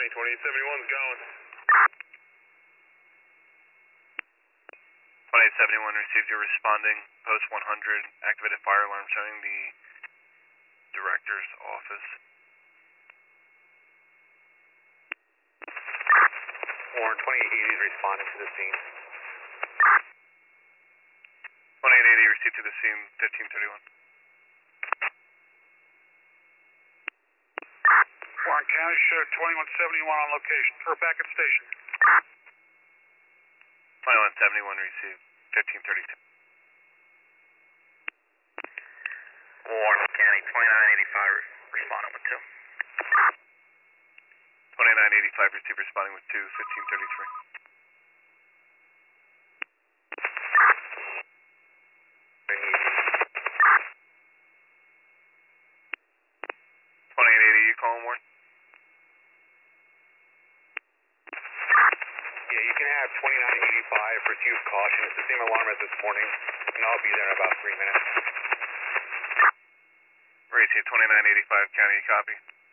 County, 2871's going. 2871 received your responding, post 100, activated fire alarm showing the director's office. Warren, 2880 is responding to the scene. 2880 received to the scene, 1531. Warren County, Sheriff 2171 on location, or back at station. 2171 received, 1532. Warren County, 2985 responding with 2. 2985 received responding with 2, 1533. 2880, you calling Warren? Yeah, you can have 2985 for use caution. It's the same alarm as this morning, and I'll be there in about 3 minutes. Received 2985, County, copy.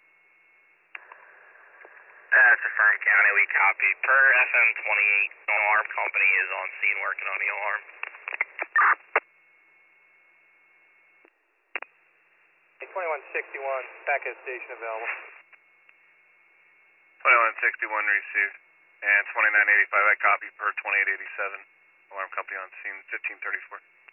That's affirmed, County, we copy. Per FM 28, no alarm company is on scene working on the alarm. 2161, back at station available. 2161 received, and 2985, I copy per 2887. Alarm company on scene, 1534.